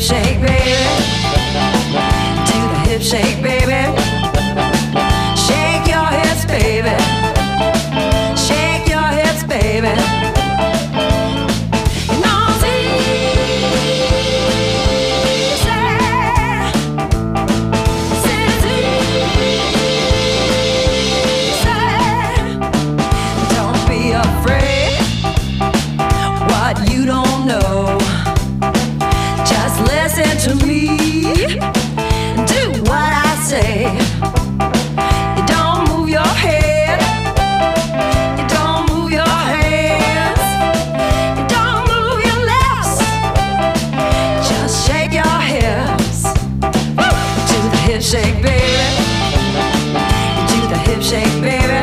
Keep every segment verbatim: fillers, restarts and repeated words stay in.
shake, baby. Do the hip shake, baby. Shake your hips, baby. Shake your hips, baby. You know it's easy. It's easy. Don't be afraid what you don't know. Just listen to me. Do what I say. You don't move your head. You don't move your hands. You don't move your lips. Just shake your hips. Woo! Do the hip shake, baby. Do the hip shake, baby.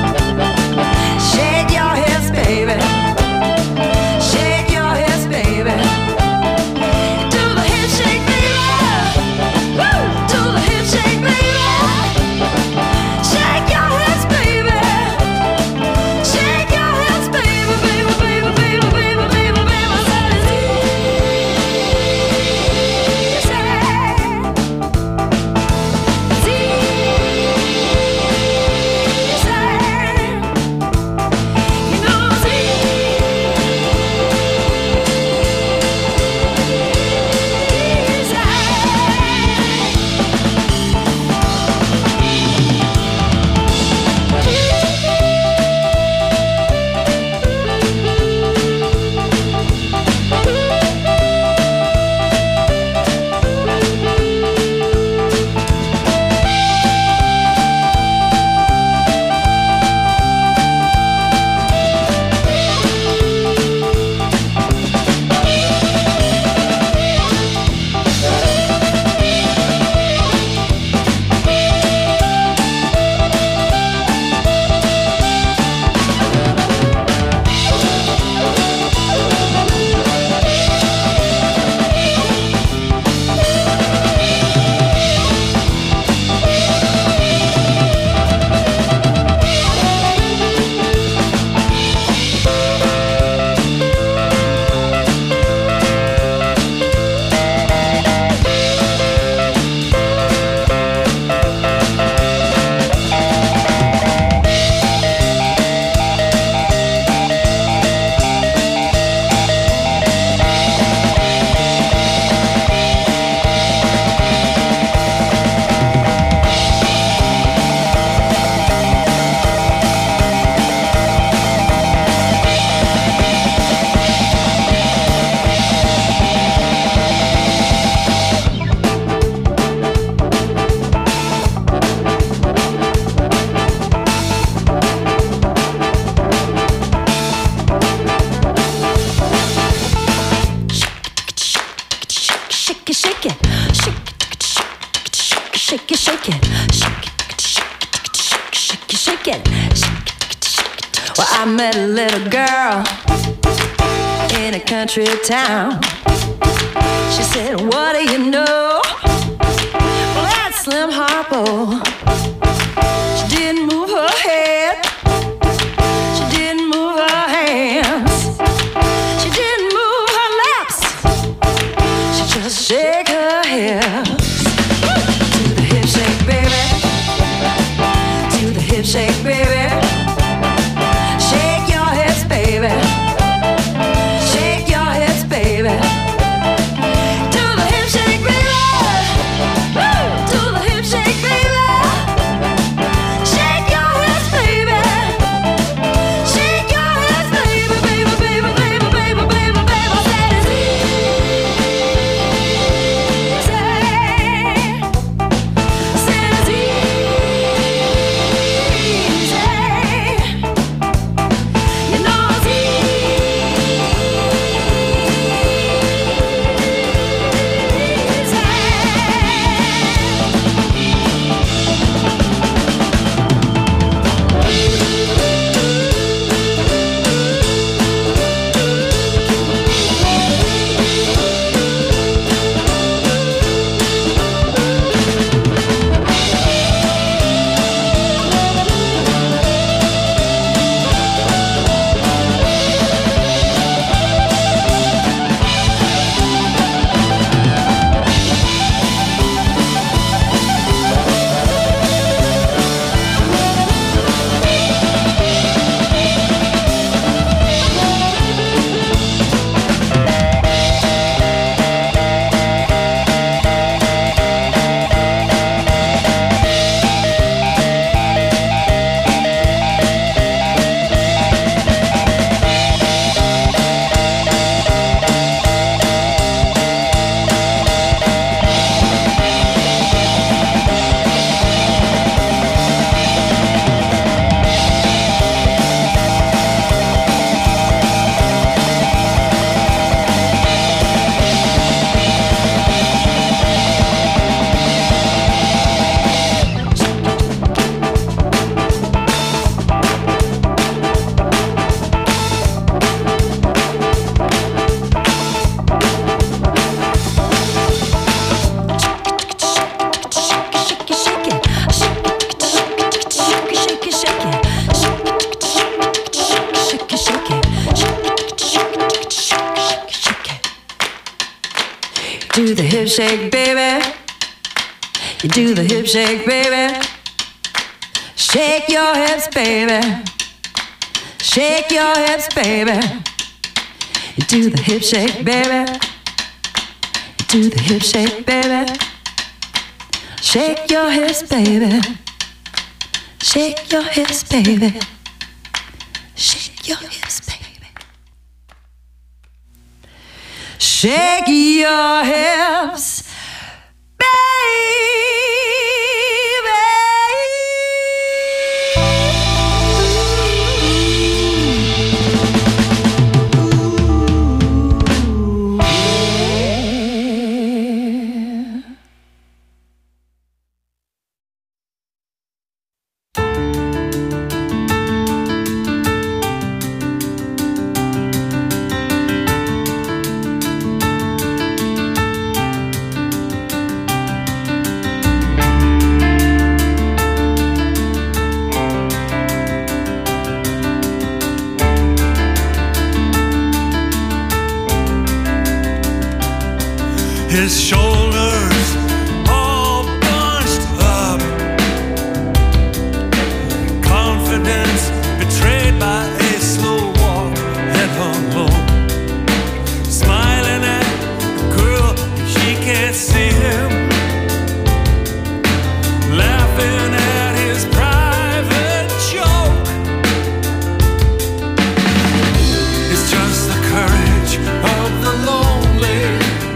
Shake your hips, baby. Shake your hips, baby. Do the hip shake, baby. Woo! Do the hip shake, baby. Shake your hips, baby. Shake your hips, baby, baby, baby, baby, baby, baby, baby. I said it's easy. It's easy. You know it's shake it, shake it, shake it, shake it, shake it, shake it, shake it, shake it, shake it. Well, I met a little girl in a country town. She said, what do you know? Well, that's Slim Harpo. She didn't move her head. She didn't move her hands. She didn't move her lips. She just shake her hips. Do the hip shake, baby. Do the hip shake, baby. Shake your hips, baby. Shake your hips, baby. Do the hip Do the hip shake, baby. You do the hip shake, baby. Shake your hips, baby. Shake your hips, baby. You do the hip shake, baby. You do the hip shake, baby. Shake your hips, baby. Shake your hips, baby. Shake your hips, baby. Shake your hips, baby. His shoulders all bunched up, confidence betrayed by a slow walk, head hung low, smiling at the girl, she can't see him, laughing at his private joke. It's just the courage of the lonely,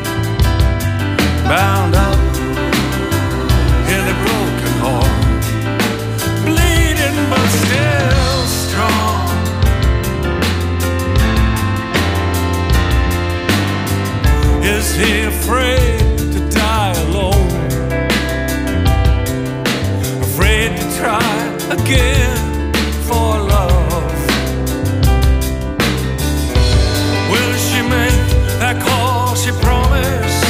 bound up in a broken heart, bleeding but still strong. Is he afraid to die alone? Afraid to try again for love? Will she make that call she promised?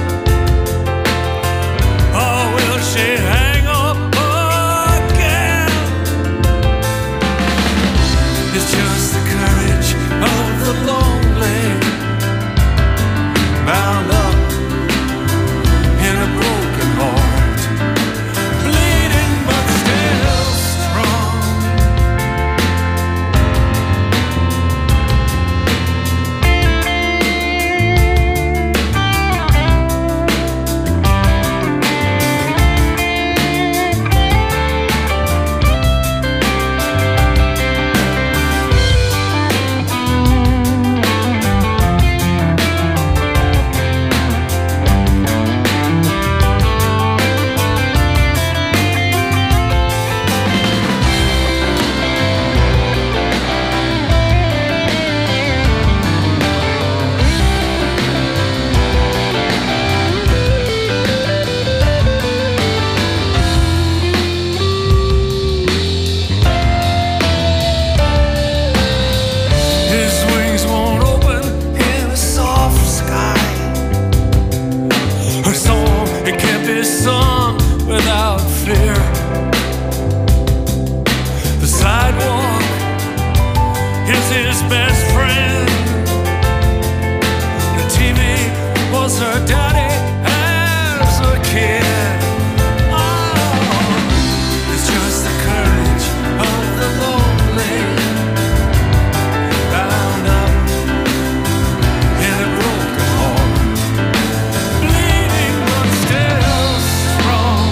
She hang up again? It's just the courage of the lonely, bound up in a broken heart, bleeding but still strong. Without fear, the sidewalk is his best friend. The T V was her daddy as a kid. Oh, it's just the courage of the lonely, bound up in a broken heart, bleeding but still strong.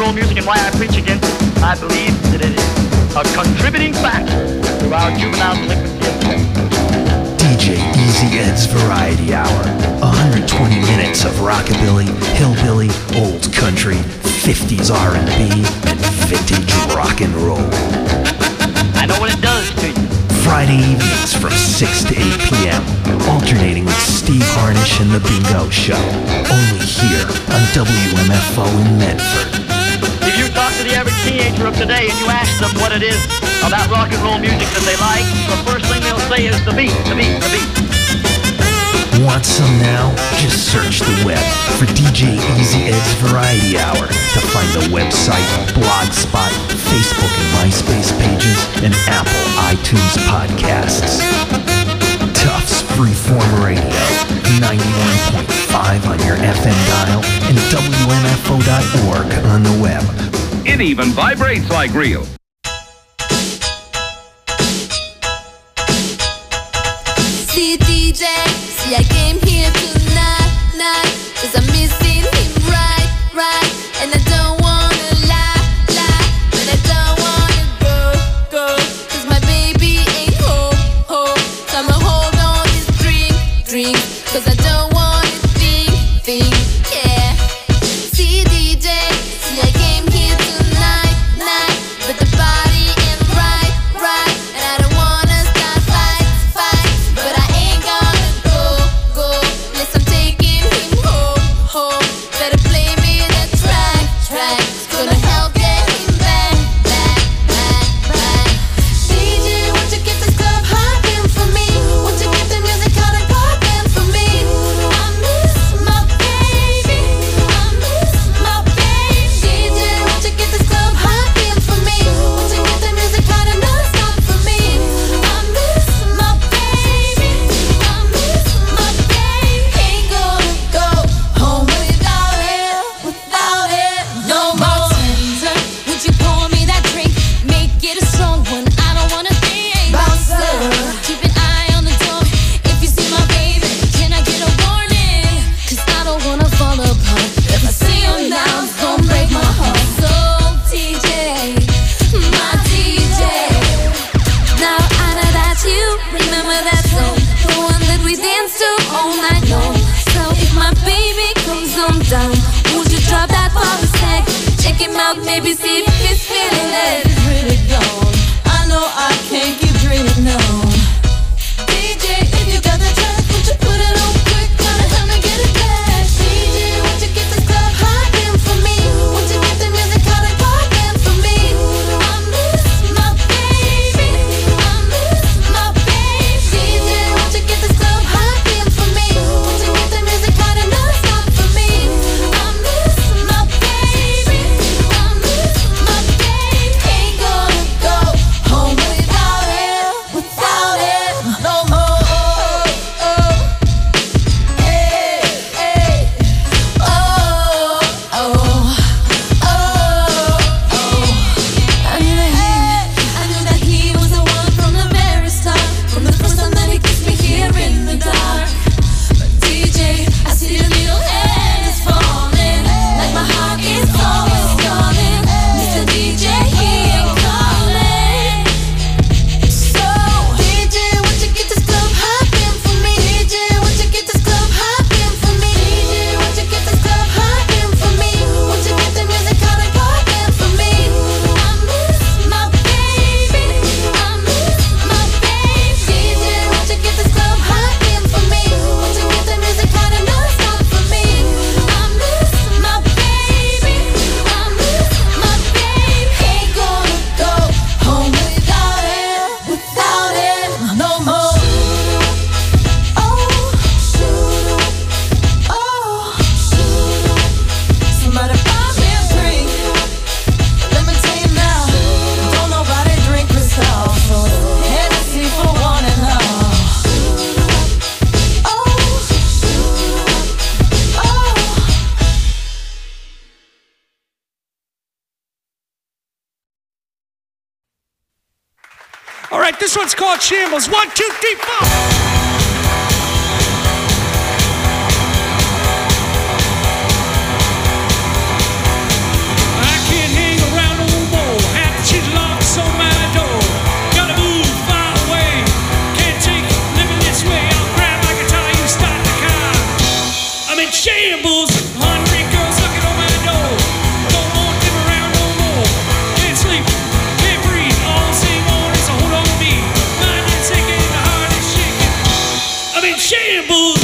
roll music and why I preach against it, I believe that it is a contributing factor to our juvenile delinquency epidemic. D J Easy Ed's Variety Hour. one hundred twenty minutes of rockabilly, hillbilly, old country, fifties R and B, and vintage rock and roll. I know what it does to you. Friday evenings from six to eight p.m. Alternating with Steve Harnish and The Bingo Show. Only here on W M F O in Medford. If you talk to the average teenager of today and you ask them what it is about rock and roll music that they like, the first thing they'll say is the beat, the beat, the beat. Want some now? Just search the web for D J Easy Ed's Variety Hour to find the website, Blogspot, Facebook and MySpace pages, and Apple iTunes podcasts. Tufts Freeform Radio, ninety-one point five on your F M dial, and W M F O dot org on the web. It even vibrates like real. See D J, see I came here tonight, night, cause I'm missing him right, right, and I don't wanna lie, lie, but I don't wanna go, go, cause my baby ain't home, home, so I'ma hold on this drink, drink, cause I don't wanna think, think, yeah. See D J, see I came here tonight, night, but the body ain't right, right, and I don't wanna start fight, fight, but I ain't gonna go, go, unless I'm taking him home, home. Better play me that track, track, it's gonna help get him back, back, back, back. D J, won't you get this club hopping for me? Won't you get the music hot and poppin' for me? I miss my baby, I miss my baby. D J, won't you get this club hopping for me? Won't you get the music hot and non-stop for me? I miss my baby, I miss my baby. Ain't gonna go home without it, without it no more. Bartender, would you pour me that drink? Make it a strong one, I don't wanna think. Bouncer, keep an eye on the door. If you see my baby, can I get a warning? Cause I don't wanna fall apart. If I see him now, it's gonna break my heart. So D J, my D J, now I know that you remember that song, the one that we danced to all night long. So if my baby comes on down, would you drop that for a sec? Check him out, maybe see if he's feeling it. It's really gone, I know I can't keep dreaming on. D J, if you got the track, would you put it on quick? Gonna help me get it back. D J, won't you get this club hopping for me? Won't you get the music hot and poppin' for me? I miss my baby, I miss my baby. D J, won't you get this club hopping for me? Won't you get the music hot and non-stop for me? I miss my baby, I miss my baby. Ain't gonna go home without it, without it no more. Oh, oh, hey, hey, oh, oh, oh, oh. I knew that he, I knew that he was the one from the very start, from the first time that he kissed me here in the dark. But D J, I see your little hand is falling, like my heart is always calling. Mister D J, he ain't calling. So D J, won't you get this club hopping for me? D J, won't you get this club hopping for me? D J, won't you get this club hopping for me? Won't you get the music hot and poppin' for me? I miss my baby, I miss my baby. D J, won't you get this club hopping for me? Won't you get the music hot and non-stop for me? I miss my baby, I miss my baby. Ain't gonna go home without it, without it no more. Oh, oh, somebody buy me a drink. Let me tell you now, don't nobody drink Cristal, so Hennessy for one and all. Oh, oh. All right, this one's called Shambles. One, two, three, four. I can't shambles.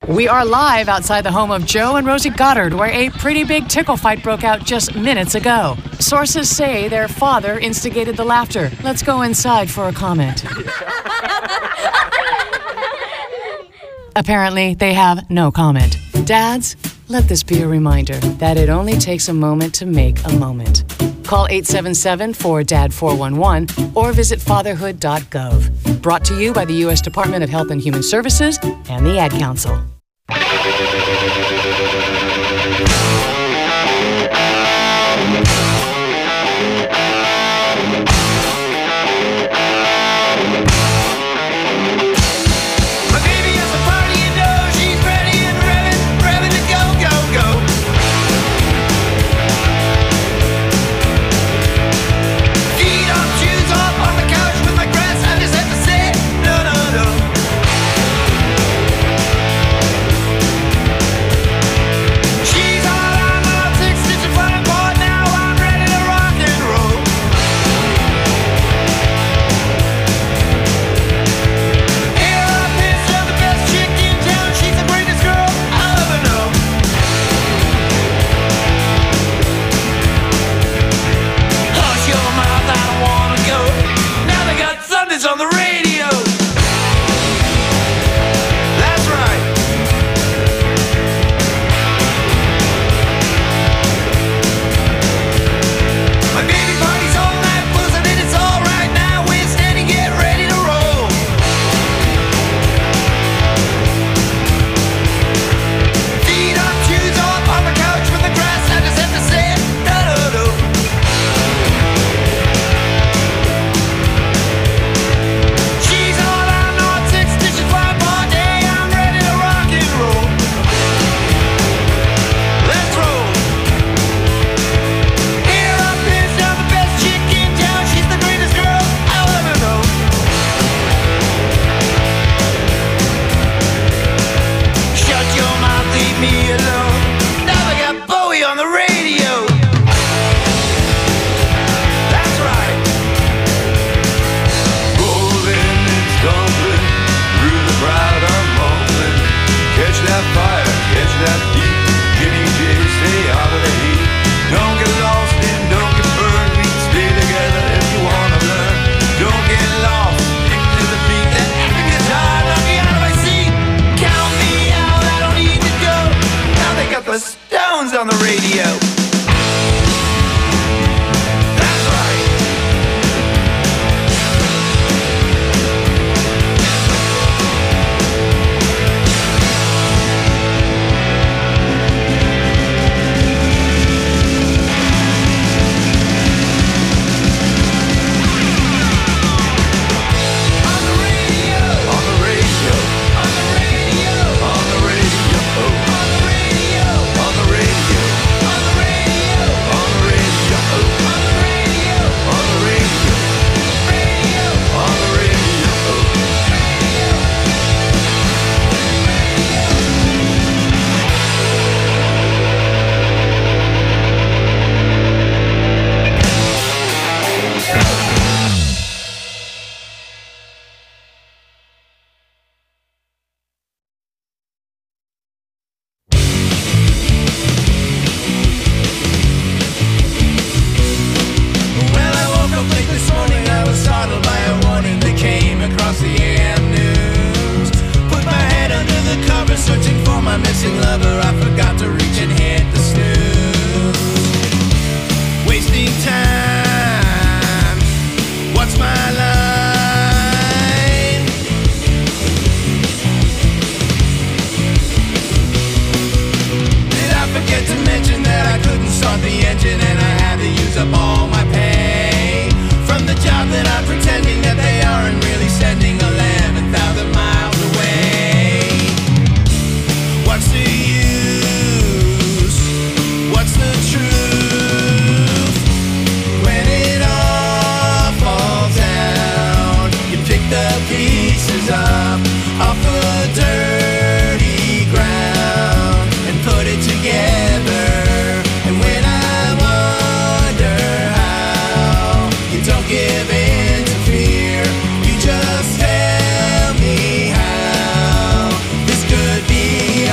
We are live outside the home of Joe and Rosie Goddard, where a pretty big tickle fight broke out just minutes ago. Sources say their father instigated the laughter. Let's go inside for a comment. Apparently, they have no comment. Dads, let this be a reminder that it only takes a moment to make a moment. Call eight seven seven, four D A D, four one one or visit fatherhood dot gov. Brought to you by the U S Department of Health and Human Services and the Ad Council. This could be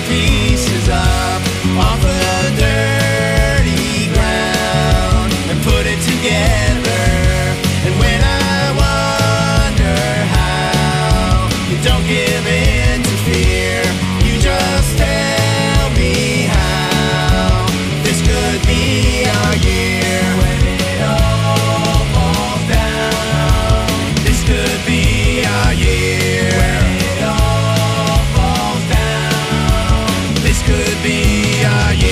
pieces up off the dirty ground and put it together. And when I wonder how you don't give in to fear, you just tell me how this could be our year. When it all falls down, this could be our year. When it all falls down, this could be our year.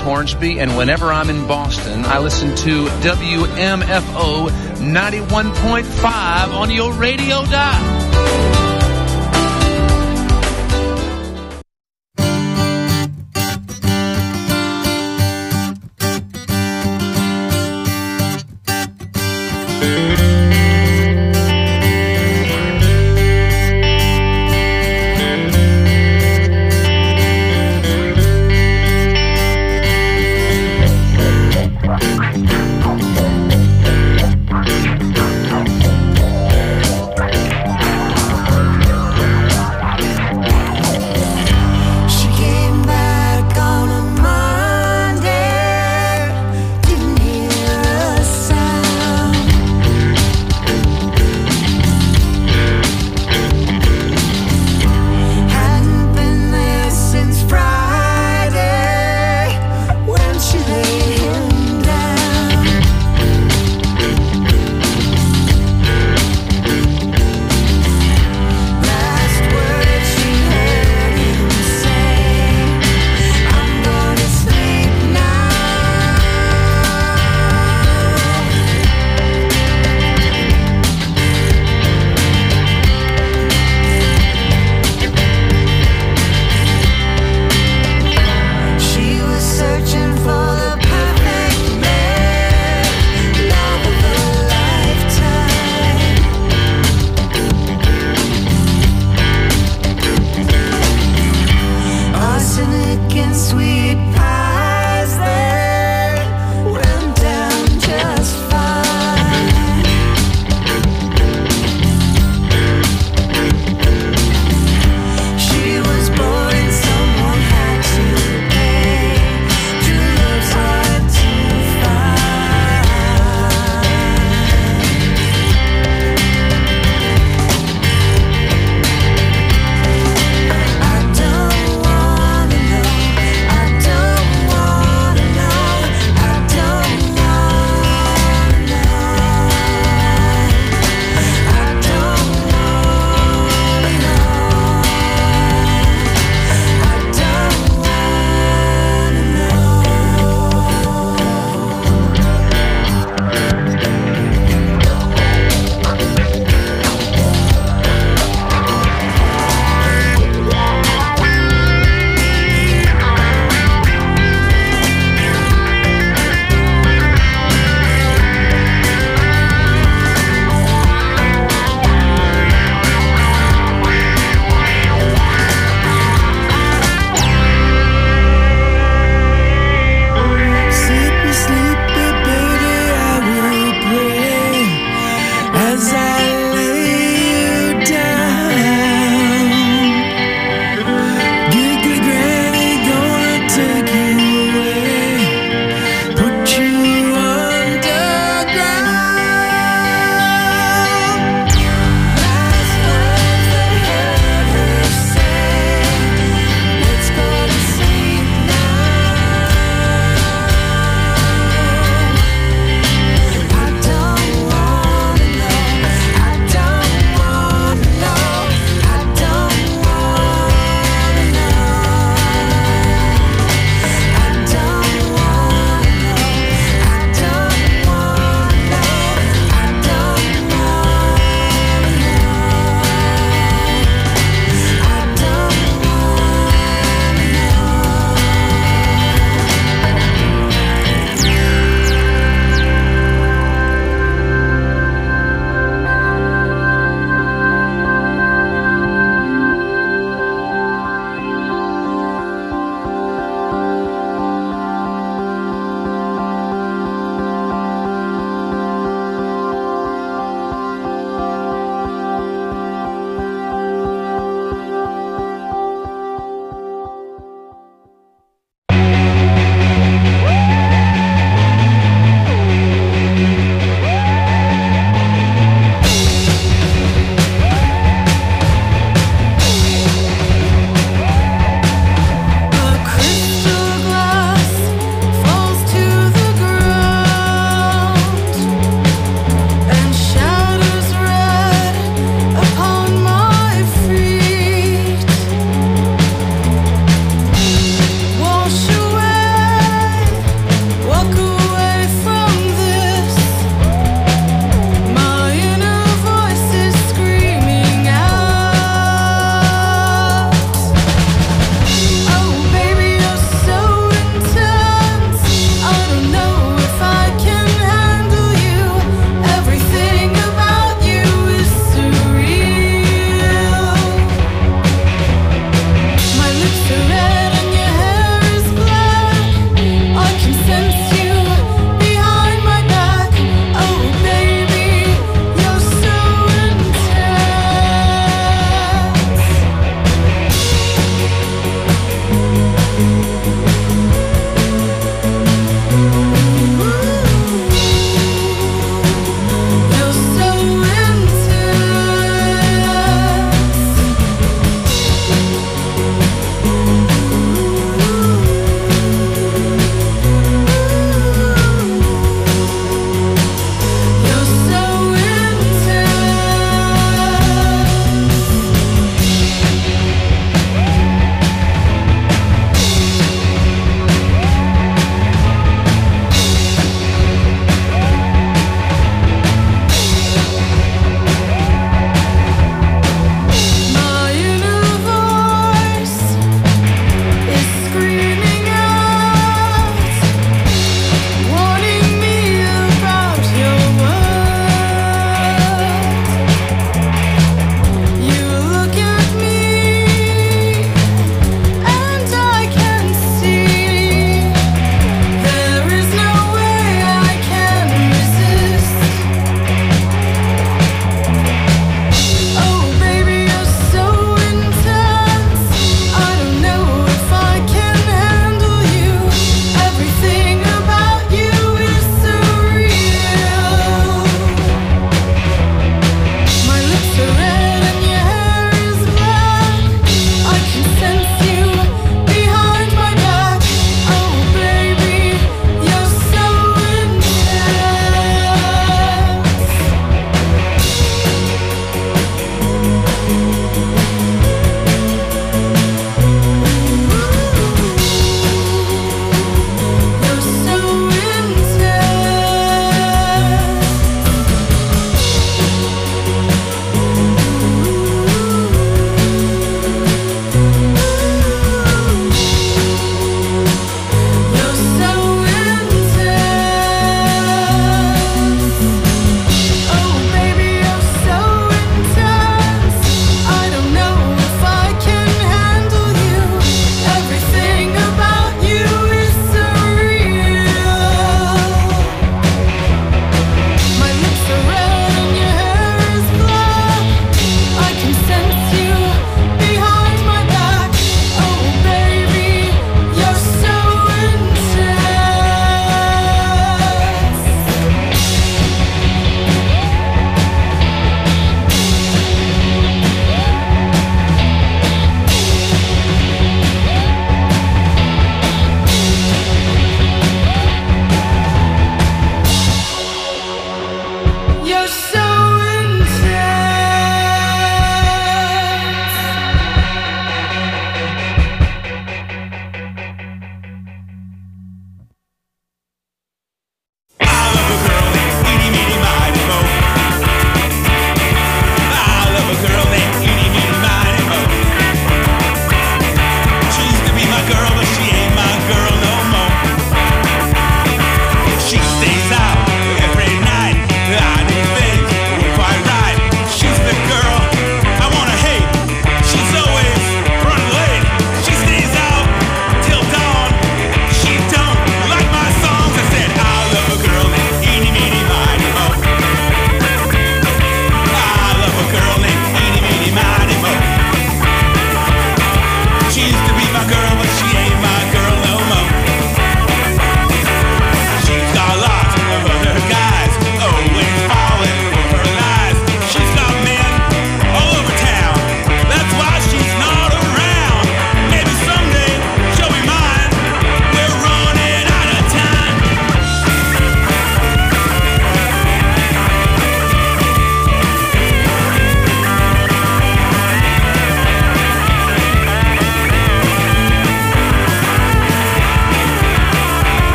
Hornsby, and whenever I'm in Boston, I listen to W M F O ninety-one point five on your radio dial.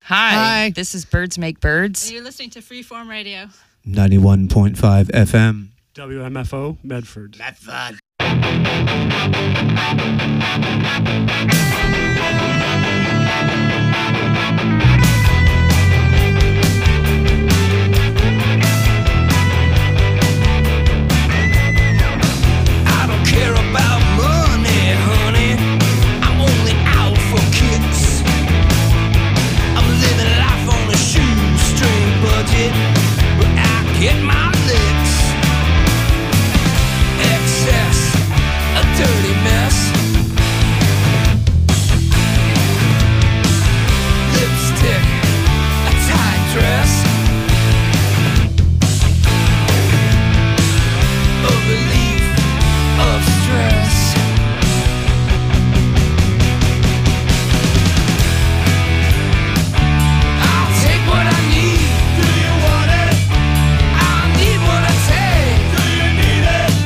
Hi. Hi. This is Birds Make Birds. And you're listening to Freeform Radio. ninety-one point five F M. W M F O, Medford. Medford.